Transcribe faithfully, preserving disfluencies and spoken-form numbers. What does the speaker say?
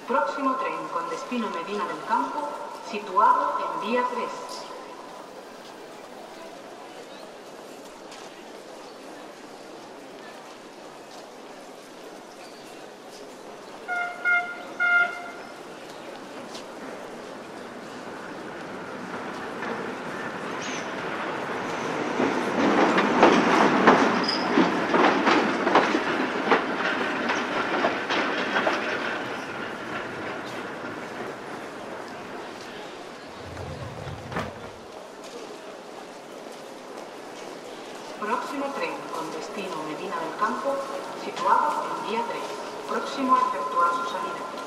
Próximo tren con destino Medina del Campo, situado en vía tres. Próximo tren con destino Medina del Campo, situado en vía tres. Próximo a efectuar su salida.